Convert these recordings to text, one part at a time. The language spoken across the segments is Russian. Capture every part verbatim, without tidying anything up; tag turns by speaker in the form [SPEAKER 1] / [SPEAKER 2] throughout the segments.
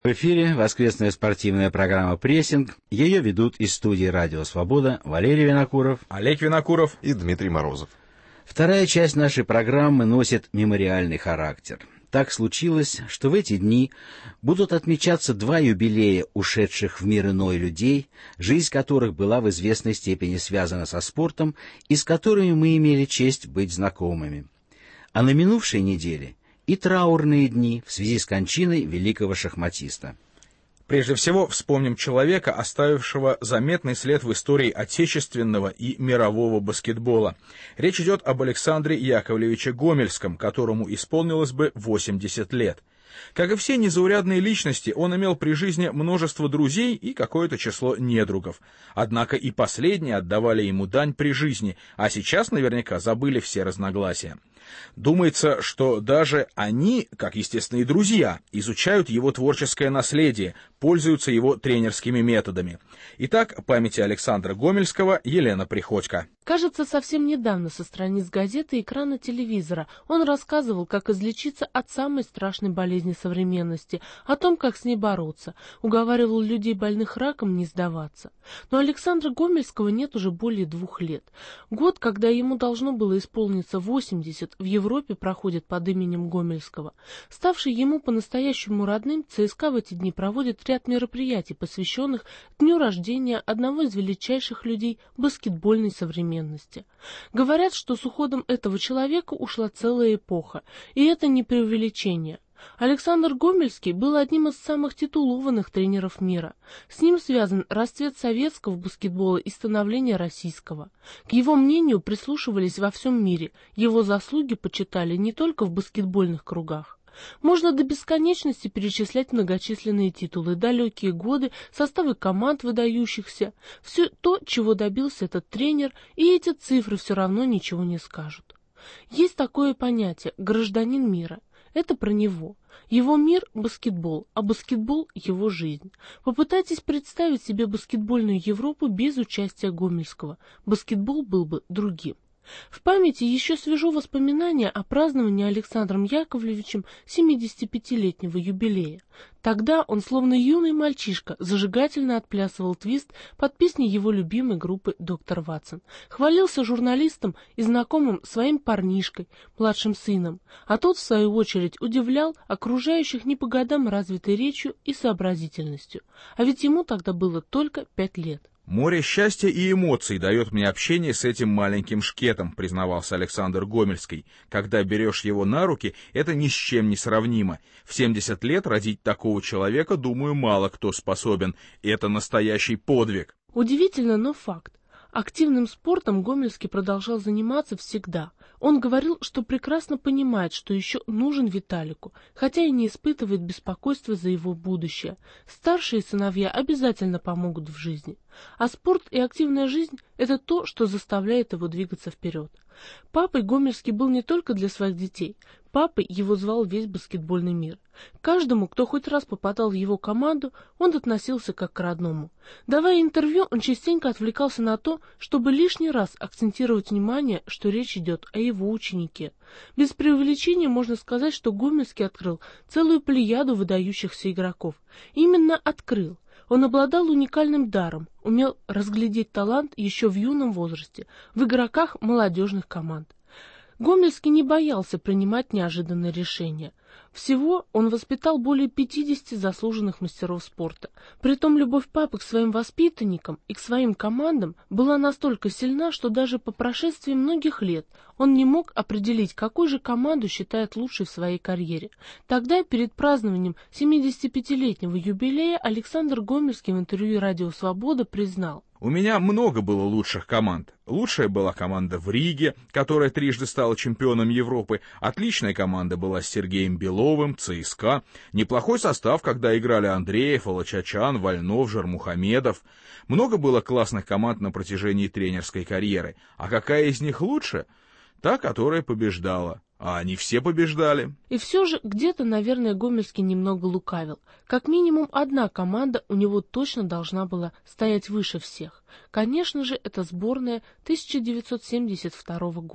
[SPEAKER 1] В эфире воскресная спортивная программа «Прессинг». Ее ведут из студии «Радио Свобода» Валерий Винокуров,
[SPEAKER 2] Олег Винокуров
[SPEAKER 3] и Дмитрий Морозов.
[SPEAKER 1] Вторая часть нашей программы носит мемориальный характер. Так случилось, что в эти дни будут отмечаться два юбилея ушедших в мир иной людей, жизнь которых была в известной степени связана со спортом и с которыми мы имели честь быть знакомыми. А на минувшей неделе и траурные дни в связи с кончиной великого шахматиста.
[SPEAKER 2] Прежде всего, вспомним человека, оставившего заметный след в истории отечественного и мирового баскетбола. Речь идет об Александре Яковлевиче Гомельском, которому исполнилось бы восемьдесят лет. Как и все незаурядные личности, он имел при жизни множество друзей и какое-то число недругов. Однако и последние отдавали ему дань при жизни, а сейчас наверняка забыли все разногласия. Думается, что даже они, как естественно и друзья, изучают его творческое наследие, пользуются его тренерскими методами. Итак, памяти Александра Гомельского Елена Приходько.
[SPEAKER 4] Кажется, совсем недавно со страниц газеты и экрана телевизора он рассказывал, как излечиться от самой страшной болезни современности, о том, как с ней бороться, уговаривал людей, больных раком, не сдаваться. Но Александра Гомельского нет уже более двух лет. Год, когда ему должно было исполниться восемьдесят, в Европе проходит под именем Гомельского. Ставший ему по-настоящему родным, ЦСКА в эти дни проводит ряд мероприятий, посвященных дню рождения одного из величайших людей баскетбольной современности. Говорят, что с уходом этого человека ушла целая эпоха, и это не преувеличение. Александр Гомельский был одним из самых титулованных тренеров мира. С ним связан расцвет советского баскетбола и становление российского. К его мнению прислушивались во всем мире, его заслуги почитали не только в баскетбольных кругах. Можно до бесконечности перечислять многочисленные титулы, далекие годы, составы команд выдающихся, все то, чего добился этот тренер, и эти цифры все равно ничего не скажут. Есть такое понятие «гражданин мира». Это про него. Его мир – баскетбол, а баскетбол – его жизнь. Попытайтесь представить себе баскетбольную Европу без участия Гомельского. Баскетбол был бы другим. В памяти еще свежо воспоминание о праздновании Александром Яковлевичем семидесятипятилетнего юбилея. Тогда он, словно юный мальчишка, зажигательно отплясывал твист под песни его любимой группы «Доктор Ватсон». Хвалился журналистам и знакомым своим парнишкой, младшим сыном, а тот, в свою очередь, удивлял окружающих не по годам развитой речью и сообразительностью. А ведь ему тогда было только пять лет.
[SPEAKER 2] «Море счастья и эмоций дает мне общение с этим маленьким шкетом», признавался Александр Гомельский. «Когда берешь его на руки, это ни с чем не сравнимо. В семьдесят лет родить такого человека, думаю, мало кто способен. Это настоящий подвиг».
[SPEAKER 4] Удивительно, но факт. Активным спортом Гомельский продолжал заниматься всегда. Он говорил, что прекрасно понимает, что еще нужен Виталику, хотя и не испытывает беспокойства за его будущее. Старшие сыновья обязательно помогут в жизни. А спорт и активная жизнь – это то, что заставляет его двигаться вперед. Папой Гомельский был не только для своих детей. Папой его звал весь баскетбольный мир. Каждому, кто хоть раз попадал в его команду, он относился как к родному. Давая интервью, он частенько отвлекался на то, чтобы лишний раз акцентировать внимание, что речь идет о его ученике. Без преувеличения можно сказать, что Гомельский открыл целую плеяду выдающихся игроков. Именно открыл. Он обладал уникальным даром, умел разглядеть талант еще в юном возрасте, в игроках молодежных команд. Гомельский не боялся принимать неожиданные решения. Всего он воспитал более пятидесяти заслуженных мастеров спорта. Притом любовь папы к своим воспитанникам и к своим командам была настолько сильна, что даже по прошествии многих лет он не мог определить, какую же команду считает лучшей в своей карьере. Тогда, перед празднованием семидесятипятилетнего юбилея, Александр Гомельский в интервью «Радио Свобода» признал:
[SPEAKER 2] «У меня много было лучших команд. Лучшая была команда в Риге, которая трижды стала чемпионом Европы. Отличная команда была с Сергеем Беловым, ЦСКА. Неплохой состав, когда играли Андреев, Волочачан, Вольнов, Жармухамедов. Много было классных команд на протяжении тренерской карьеры. А какая из них лучше? Та, которая побеждала. А они все побеждали».
[SPEAKER 4] И все же где-то, наверное, Гомельский немного лукавил. Как минимум одна команда у него точно должна была стоять выше всех. Конечно же, это сборная тысяча девятьсот семьдесят второго года.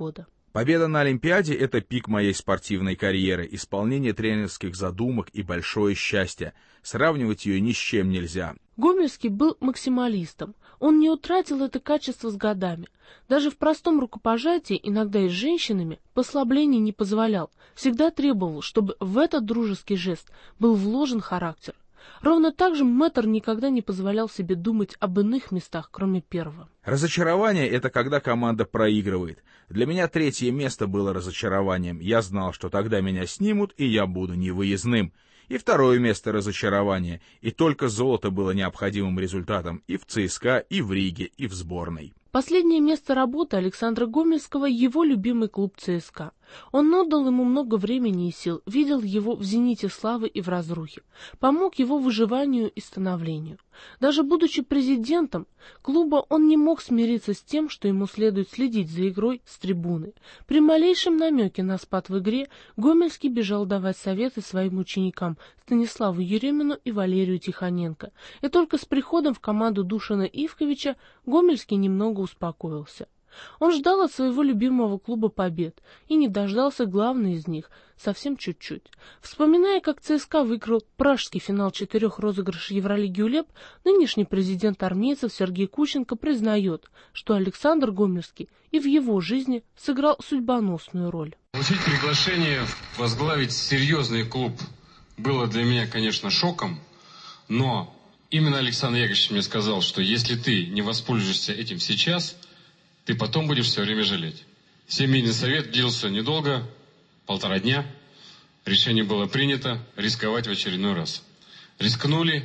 [SPEAKER 2] Победа на Олимпиаде — это пик моей спортивной карьеры, исполнение тренерских задумок и большое счастье. Сравнивать ее ни с чем нельзя.
[SPEAKER 4] Гомельский был максималистом. Он не утратил это качество с годами. Даже в простом рукопожатии, иногда и с женщинами, послаблений не позволял. Всегда требовал, чтобы в этот дружеский жест был вложен характер. Ровно так же мэтр никогда не позволял себе думать об иных местах, кроме первого.
[SPEAKER 2] Разочарование — это когда команда проигрывает. Для меня третье место было разочарованием. Я знал, что тогда меня снимут, и я буду невыездным. И второе место — разочарование. И только золото было необходимым результатом и в ЦСКА, и в Риге, и в сборной.
[SPEAKER 4] Последнее место работы Александра Гомельского — его любимый клуб ЦСКА. Он отдал ему много времени и сил, видел его в зените славы и в разрухе, помог его выживанию и становлению. Даже будучи президентом клуба, он не мог смириться с тем, что ему следует следить за игрой с трибуны. При малейшем намеке на спад в игре Гомельский бежал давать советы своим ученикам Станиславу Еремину и Валерию Тихоненко. И только с приходом в команду Душана Ивковича Гомельский немного успокоился. Он ждал от своего любимого клуба побед и не дождался главной из них совсем чуть-чуть. Вспоминая, как ЦСКА выиграл пражский финал четырех розыгрышей Евролиги УЛЕП, нынешний президент армейцев Сергей Кущенко признает, что Александр Гомельский и в его жизни сыграл судьбоносную роль.
[SPEAKER 3] Получить приглашение возглавить серьезный клуб было для меня, конечно, шоком, но именно Александр Яковлевич мне сказал, что если ты не воспользуешься этим сейчас, ты потом будешь все время жалеть. Семейный совет длился недолго, полтора дня. Решение было принято рисковать в очередной раз. Рискнули,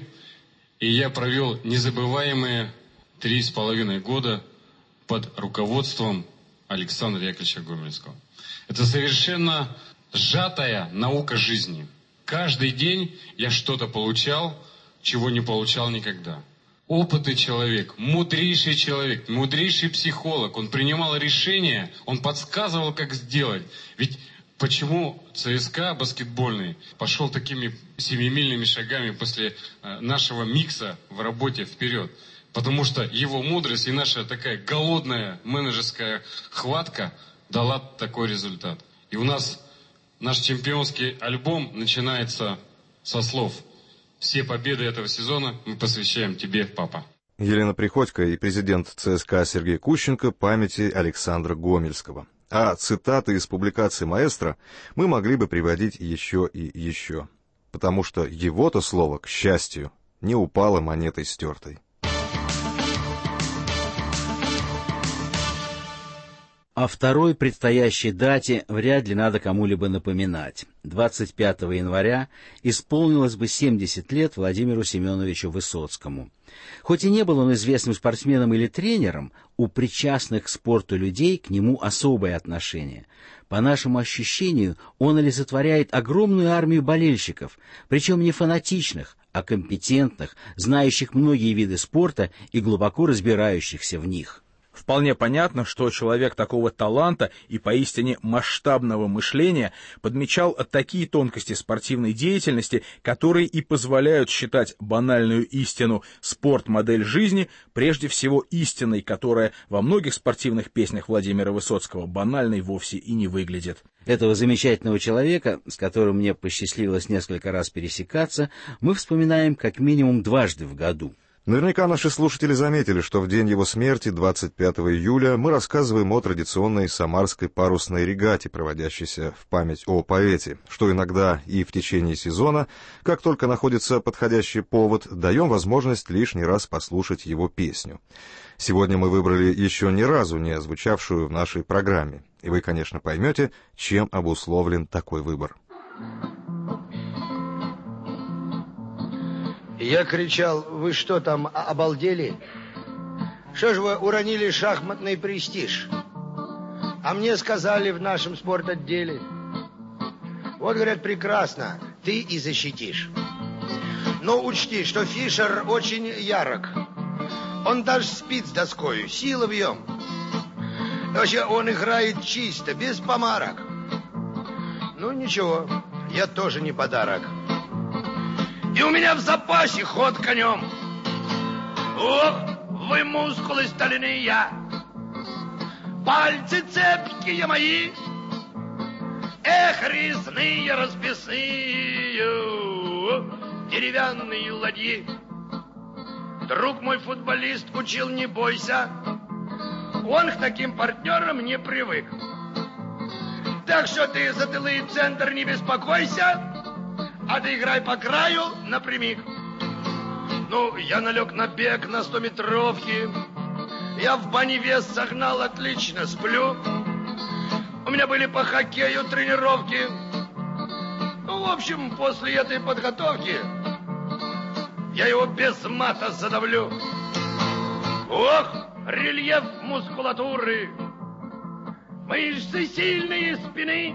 [SPEAKER 3] и я провел незабываемые три с половиной года под руководством Александра Яковлевича Гомельского. Это совершенно сжатая наука жизни. Каждый день я что-то получал, чего не получал никогда. Опытный человек, мудрейший человек, мудрейший психолог. Он принимал решения, он подсказывал, как сделать. Ведь почему ЦСКА баскетбольный пошел такими семимильными шагами после нашего микса в работе вперед? Потому что его мудрость и наша такая голодная менеджерская хватка дала такой результат. И у нас наш чемпионский альбом начинается со слов: «Все победы этого сезона мы посвящаем тебе, папа».
[SPEAKER 5] Елена Приходько и президент ЦСКА Сергей Кущенко памяти Александра Гомельского. А цитаты из публикации маэстро мы могли бы приводить еще и еще. Потому что его-то слово, к счастью, не упало монетой стертой.
[SPEAKER 1] О второй предстоящей дате вряд ли надо кому-либо напоминать. двадцать пятого января исполнилось бы семьдесят лет Владимиру Семеновичу Высоцкому. Хоть и не был он известным спортсменом или тренером, у причастных к спорту людей к нему особое отношение. По нашему ощущению, он олицетворяет огромную армию болельщиков, причем не фанатичных, а компетентных, знающих многие виды спорта и глубоко разбирающихся в них.
[SPEAKER 2] Вполне понятно, что человек такого таланта и поистине масштабного мышления подмечал такие тонкости спортивной деятельности, которые и позволяют считать банальную истину «спорт – модель жизни» прежде всего истиной, которая во многих спортивных песнях Владимира Высоцкого банальной вовсе и не выглядит.
[SPEAKER 1] Этого замечательного человека, с которым мне посчастливилось несколько раз пересекаться, мы вспоминаем как минимум дважды в году.
[SPEAKER 5] Наверняка наши слушатели заметили, что в день его смерти, двадцать пятого июля, мы рассказываем о традиционной самарской парусной регате, проводящейся в память о поэте, что иногда и в течение сезона, как только находится подходящий повод, даем возможность лишний раз послушать его песню. Сегодня мы выбрали еще ни разу не звучавшую в нашей программе, и вы, конечно, поймете, чем обусловлен такой выбор.
[SPEAKER 6] Я кричал: вы что там, обалдели? Что же вы уронили шахматный престиж? А мне сказали в нашем спортотделе: вот, говорят, прекрасно, ты и защитишь. Но учти, что Фишер очень ярок. Он даже спит с доскою, сила в нем. Вообще, он играет чисто, без помарок. Ну, ничего, я тоже не подарок. И у меня в запасе ход конем. Ох, вы мускулы стальные. пальцы цепкие мои, эх, резные расписные деревянные ладьи. Друг мой футболист учил, не бойся, он к таким партнерам не привык. Так что ты за тылы и центр не беспокойся, а ты играй по краю напрямик. Ну, я налег на бег на стометровке, я в бане вес согнал, отлично сплю. У меня были по хоккею тренировки. Ну, в общем, после этой подготовки я его без мата задавлю. Ох, рельеф мускулатуры, мышцы сильные спины,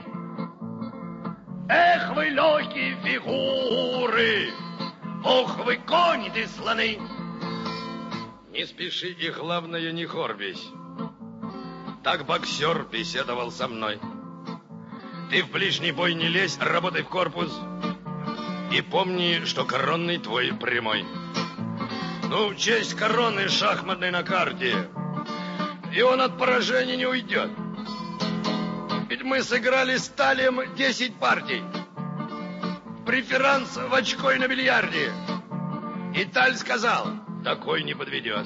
[SPEAKER 6] эх, вы легкие фигуры, ох, вы кони ты слоны. Не спеши и, главное, не хорбись. Так боксер беседовал со мной. Ты в ближний бой не лезь, работай в корпус. И помни, что коронный твой прямой. Ну, честь короны шахматной на карте, и он от поражения не уйдет. Ведь мы сыграли с Талием десять партий. Преферанс в очко и на бильярде. И Таль сказал, такой не подведет.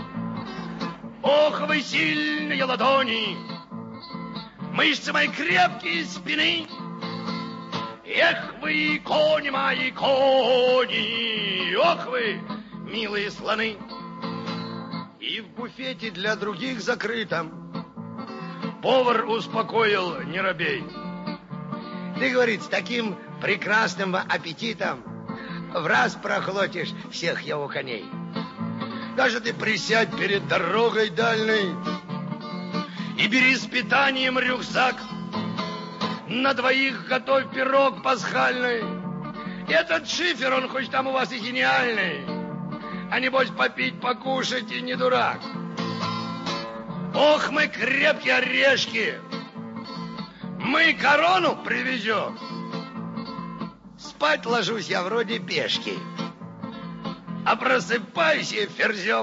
[SPEAKER 6] Ох, вы сильные ладони, мышцы мои крепкие спины, эх, вы кони мои, кони, ох, вы милые слоны. И в буфете для других закрытом повар успокоил, не робей. Ты, говорит, с таким прекрасным аппетитом в раз прохлотишь всех его коней. Даже ты присядь перед дорогой дальней и бери с питанием рюкзак. На двоих готовь пирог пасхальный. Этот шифер, он хоть там у вас и гениальный, а небось попить, покушать и не дурак. Ох, мы крепкие орешки, мы корону привезем. Спать ложусь я вроде пешки, а просыпаюсь я ферзем.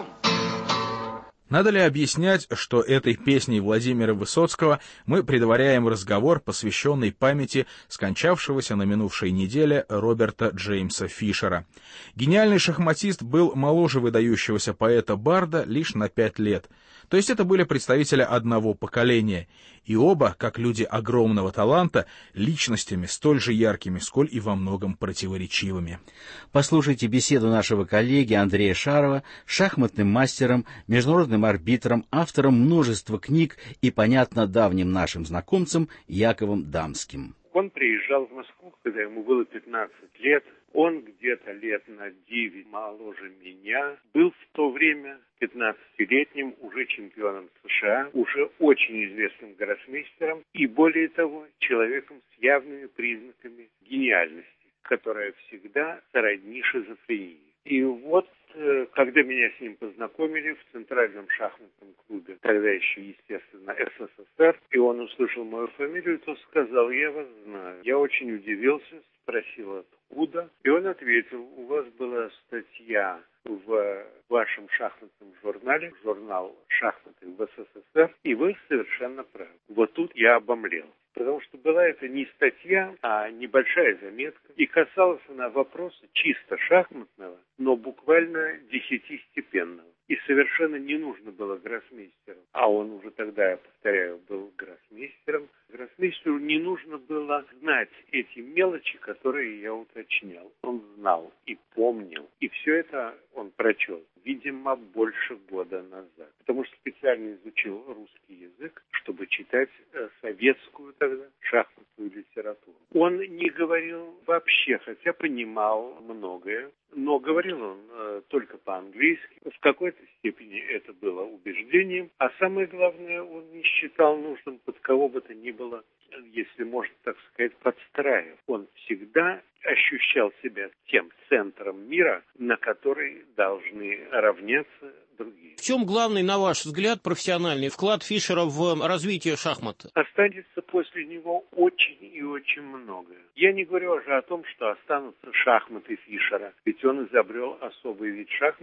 [SPEAKER 2] Надо ли объяснять, что этой песней Владимира Высоцкого мы предваряем разговор, посвященный памяти скончавшегося на минувшей неделе Роберта Джеймса Фишера. Гениальный шахматист был моложе выдающегося поэта-барда лишь на пять лет. То есть это были представители одного поколения, и оба, как люди огромного таланта, личностями столь же яркими, сколь и во многом противоречивыми.
[SPEAKER 1] Послушайте беседу нашего коллеги Андрея Шарова с шахматным мастером, международным арбитром, автором множества книг и, понятно, давним нашим знакомцем Яковом Дамским.
[SPEAKER 7] Он приезжал в Москву, когда ему было пятнадцать лет. Он где-то лет на девять моложе меня. Был в то время пятнадцатилетним уже чемпионом США, уже очень известным гроссмейстером и, более того, человеком с явными признаками гениальности, которая всегда сродни шизофрении. И вот, когда меня с ним познакомили в Центральном шахматном клубе, тогда еще, естественно, СССР, и он услышал мою фамилию, то сказал: я вас знаю. Я очень удивился, спросил, откуда, и он ответил: у вас была статья в вашем шахматном журнале, журнал «Шахматы в СССР», и вы совершенно правы. Вот тут я обомлел. Потому что была это не статья, а небольшая заметка. И касалась она вопроса чисто шахматного, но буквально десятистепенного. И совершенно не нужно было гроссмейстеру. А он уже тогда, я повторяю, был гроссмейстером. Гроссмейстеру не нужно было знать эти мелочи, которые я уточнял. Он знал и помнил. И все это он прочел, видимо, больше года назад. Потому что специально изучил русский язык, чтобы читать советскую тогда шахматную литературу. Он не говорил вообще, хотя понимал многое, но говорил он э, только по-английски. В какой-то степени это было убеждением, а самое главное, он не считал нужным под кого бы то ни было, если можно так сказать, подстраивать. Он всегда ощущал себя тем центром мира, на который должны равняться другие.
[SPEAKER 8] В чем главный, на ваш взгляд, профессиональный вклад Фишера в развитие шахмат?
[SPEAKER 7] Останется после него очень и очень многое. Я не говорю уже о том, что останутся шахматы Фишера, ведь он изобрел особый вид шахмат,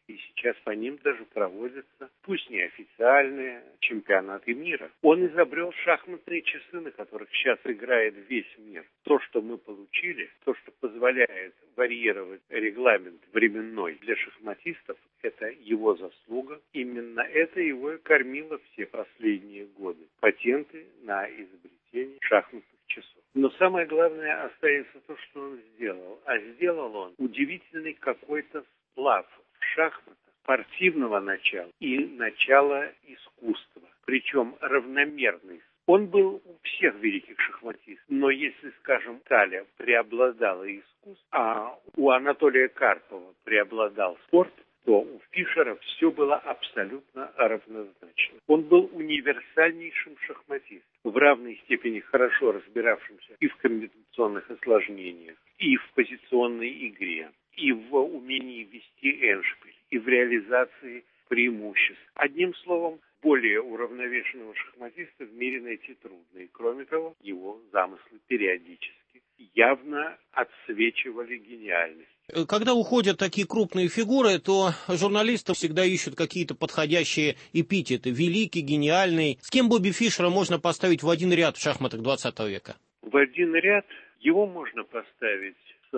[SPEAKER 7] И сейчас по ним даже проводятся, пусть неофициальные, чемпионаты мира. Он изобрел шахматные часы, на которых сейчас играет весь мир. То, что мы получили, то, что позволяет варьировать регламент временной для шахматистов, это его заслуга. Именно это его и кормило все последние годы. Патенты на изобретение шахматных часов. Но самое главное остается то, что он сделал. А сделал он удивительный какой-то сплав в шахматах спортивного начала и начала искусства, причем равномерный. Он был у всех великих шахматистов, но если, скажем, Таля преобладала искусство, а у Анатолия Карпова преобладал спорт, то у Фишера все было абсолютно равнозначно. Он был универсальнейшим шахматистом, в равной степени хорошо разбиравшимся и в комбинационных осложнениях, и в позиционной игре, и в умении вести эндшпиль, и в реализации преимуществ. Одним словом, более уравновешенного шахматиста в мире найти трудно. И кроме того, его замыслы периодически явно отсвечивали гениальность.
[SPEAKER 8] Когда уходят такие крупные фигуры, то журналисты всегда ищут какие-то подходящие эпитеты. Великий, гениальный. С кем Бобби Фишера можно поставить в один ряд в шахматах двадцатого века?
[SPEAKER 7] В один ряд его можно поставить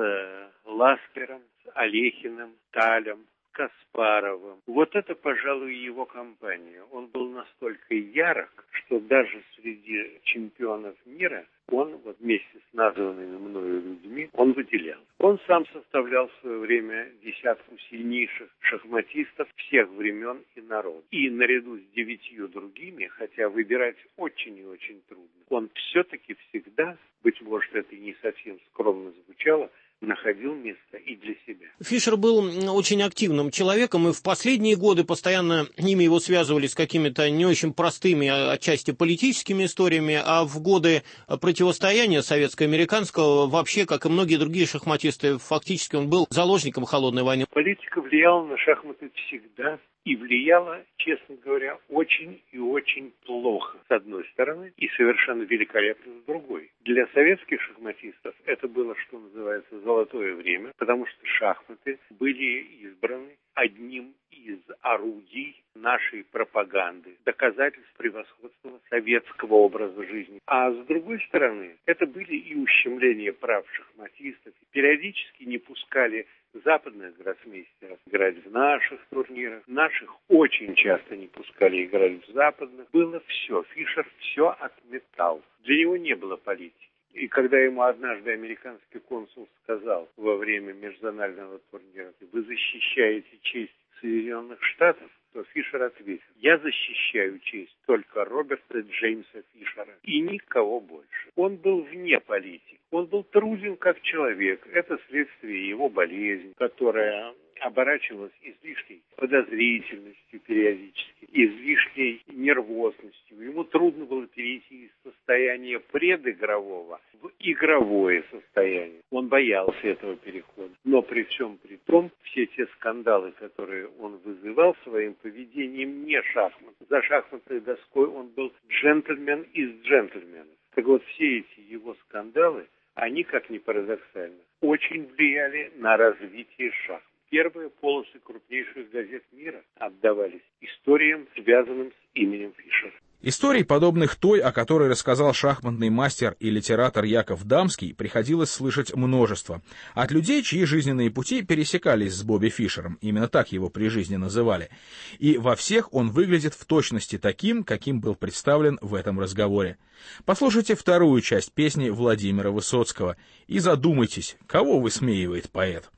[SPEAKER 7] с Ласпером, с Алехиным, Талем, Каспаровым. Вот это, пожалуй, его компания. Он был настолько ярок, что даже среди чемпионов мира он, вот вместе с названными мною людьми, он выделял. Он сам составлял в свое время десятку сильнейших шахматистов всех времен и народов. И наряду с девятью другими, хотя выбирать очень и очень трудно, он все-таки всегда, быть может, это и не совсем скромно звучало, находил место и для себя.
[SPEAKER 8] Фишер был очень активным человеком, и в последние годы постоянно имя его связывали с какими-то не очень простыми, а отчасти политическими историями, а в годы противостояния советско-американского вообще, как и многие другие шахматисты, фактически он был заложником холодной войны.
[SPEAKER 7] Политика влияла на шахматы всегда. И влияло, честно говоря, очень и очень плохо, с одной стороны, и совершенно великолепно с другой. Для советских шахматистов это было, что называется, золотое время, потому что шахматы были избраны одним из орудий нашей пропаганды, доказательств превосходства советского образа жизни. А с другой стороны, это были и ущемления прав шахматистов. Периодически не пускали западных гроссмейстеров играть в наших турнирах. Наших очень часто не пускали играть в западных. Было все. Фишер все отметал. Для него не было политики. И когда ему однажды американский консул сказал во время межзонального турнира: «Вы защищаете честь Соединенных Штатов», то Фишер ответил: «Я защищаю честь только Роберта Джеймса Фишера и никого больше». Он был вне политики. Он был труден как человек. Это следствие его болезни, которая оборачивалась излишней подозрительностью периодически, излишней нервозностью. Ему трудно было перейти из состояния предигрового в игровое состояние. Он боялся этого перехода. Но при всем при том, все те скандалы, которые он вызывал своим поведением, не шахмат. За шахматной доской он был джентльмен из джентльменов. Так вот, все эти его скандалы, они, как ни парадоксально, очень влияли на развитие шахмат. Первые полосы крупнейших газет мира отдавались историям, связанным с именем Фишера.
[SPEAKER 2] Историй, подобных той, о которой рассказал шахматный мастер и литератор Яков Дамский, приходилось слышать множество. От людей, чьи жизненные пути пересекались с Бобби Фишером, именно так его при жизни называли. И во всех он выглядит в точности таким, каким был представлен в этом разговоре. Послушайте вторую часть песни Владимира Высоцкого и задумайтесь, кого высмеивает поэт.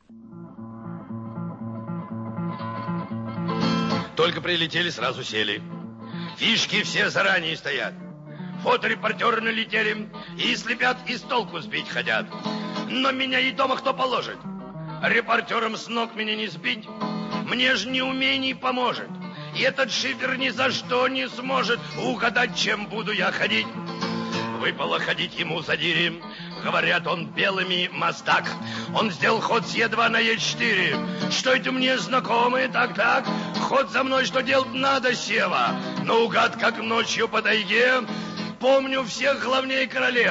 [SPEAKER 9] Только прилетели, сразу сели. Фишки все заранее стоят. Фоторепортеры налетели и слепят, и с толку сбить хотят. Но меня и дома кто положит? Репортерам с ног меня не сбить. Мне ж неумений поможет. И этот шифер ни за что не сможет угадать, чем буду я ходить. Выпало ходить ему за дири. Говорят, он белыми мастак. Он сделал ход с Е два на Е четыре. Что это мне знакомые так-так? Ход за мной, что делать надо, Сева. Наугад, как ночью по тайге. Помню всех главней королева.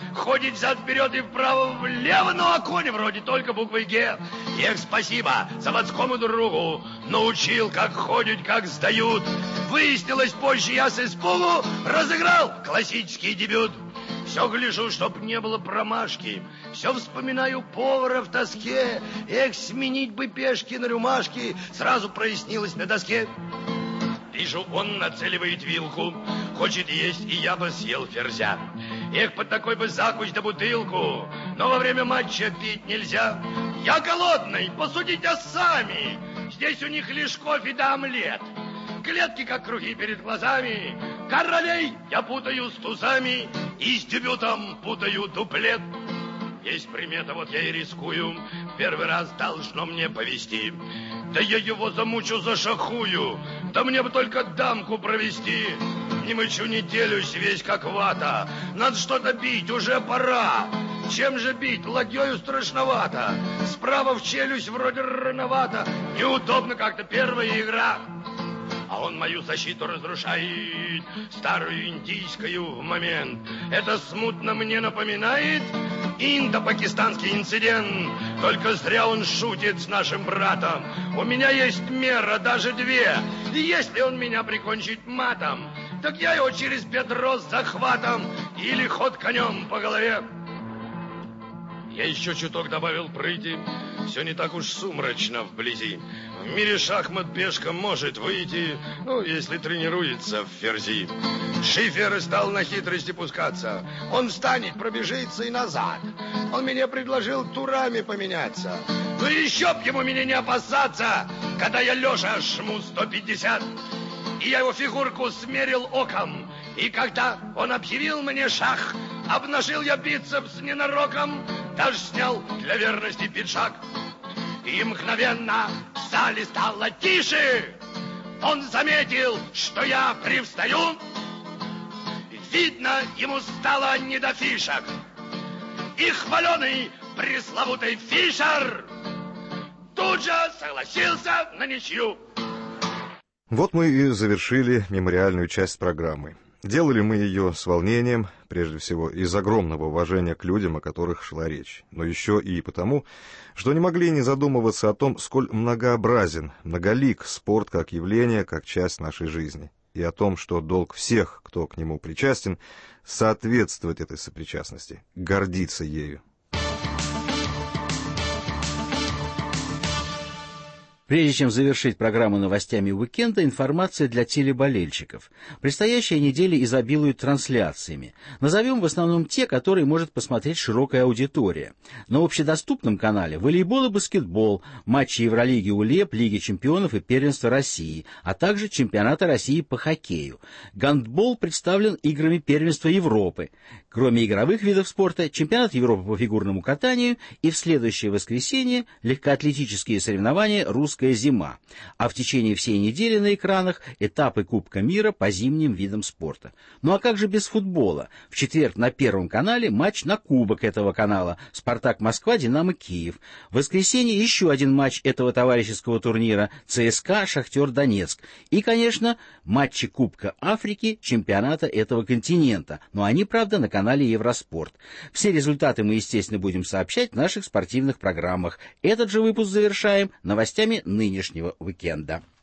[SPEAKER 9] ходит взад-вперед и вправо-влево, но о коне вроде только буквой «Г». Эх, спасибо заводскому другу, научил, как ходят, как сдают. Выяснилось позже, я с испугу разыграл классический дебют. Все гляжу, чтоб не было промашки, все вспоминаю повара в тоске. Эх, сменить бы пешки на рюмашки, сразу прояснилось на доске. Вижу, он нацеливает вилку, хочет есть, и я бы съел ферзя. Эх, под такой бы закусь да бутылку, но во время матча пить нельзя. Я голодный, посудите сами, здесь у них лишь кофе да омлет. Клетки, как круги перед глазами, королей я путаю с тузами и с дебютом путаю дуплет. Есть примета, вот я и рискую, первый раз должно мне повести. Да я его замучу, зашахую, да мне бы только дамку провести. Не мычу, не телюсь, весь как вата, надо что-то бить, уже пора. Чем же бить? Ладьёю страшновато, справа в челюсть вроде рановато, неудобно как-то первая игра. А он мою защиту разрушает, старую индийскую в момент. Это смутно мне напоминает индо-пакистанский инцидент. Только зря он шутит с нашим братом. У меня есть мера, даже две. И если он меня прикончит матом, так я его через бедро с захватом или ход конем по голове. Я еще чуток добавил прыти, все не так уж сумрачно вблизи. В мире шахмат пешка может выйти, ну, если тренируется в ферзи. Шифер стал на хитрости пускаться. Он встанет, пробежится и назад. Он мне предложил турами поменяться. Ну еще б ему меня не опасаться, когда я лежа жму сто пятьдесят. И я его фигурку смерил оком. И когда он объявил мне шах, обнажил я бицепс ненароком, даже снял для верности пиджак. И мгновенно в зале стало тише. Он заметил, что я привстаю. Видно, ему стало не до фишек. И хваленый пресловутый Фишер тут же согласился на ничью.
[SPEAKER 5] Вот мы и завершили мемориальную часть программы. Делали мы ее с волнением, прежде всего из огромного уважения к людям, о которых шла речь, но еще и потому, что не могли не задумываться о том, сколь многообразен, многолик спорт как явление, как часть нашей жизни, и о том, что долг всех, кто к нему причастен, соответствовать этой сопричастности, гордиться ею.
[SPEAKER 1] Прежде чем завершить программу новостями уикенда, информация для телеболельщиков. Предстоящая неделя изобилует трансляциями. Назовем в основном те, которые может посмотреть широкая аудитория. На общедоступном канале волейбол и баскетбол, матчи Евролиги УЛЕП, Лиги чемпионов и первенства России, а также чемпионата России по хоккею. Гандбол представлен играми первенства Европы. Кроме игровых видов спорта, чемпионат Европы по фигурному катанию и в следующее воскресенье легкоатлетические соревнования «Русская зима», а в течение всей недели на экранах этапы Кубка мира по зимним видам спорта. Ну а как же без футбола? В четверг на Первом канале матч на кубок этого канала «Спартак Москва, Динамо Киев». В воскресенье еще один матч этого товарищеского турнира ЦСКА, Шахтер Донецк. И, конечно, матчи Кубка Африки, чемпионата этого континента. Но они, правда, на канале Евроспорт. Все результаты мы, естественно, будем сообщать в наших спортивных программах. Этот же выпуск завершаем новостями нынешнего уикенда.